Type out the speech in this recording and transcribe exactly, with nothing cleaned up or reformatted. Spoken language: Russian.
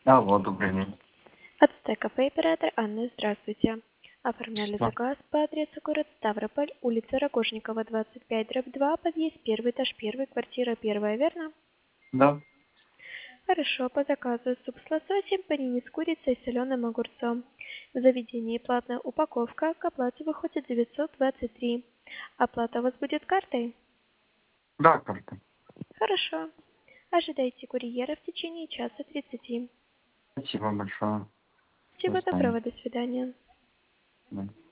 Алло, добрый день. Ацтек кафе, оператор Анна, здравствуйте. Оформляли Что? заказ по адресу город Ставрополь, улица Рогожникова, двадцать пять, дробь два, подъезд первый, этаж первый, квартира первая, верно? Да, Хорошо, по заказу суп с лососем, панини с курицей и соленым огурцом. В заведении платная упаковка, к оплате выходит девятьсот двадцать три. Оплата у вас будет картой? да, карта. Хорошо. Ожидайте курьера в течение часа тридцати. Спасибо большое. До Всего свидания. доброго, до свидания. Да.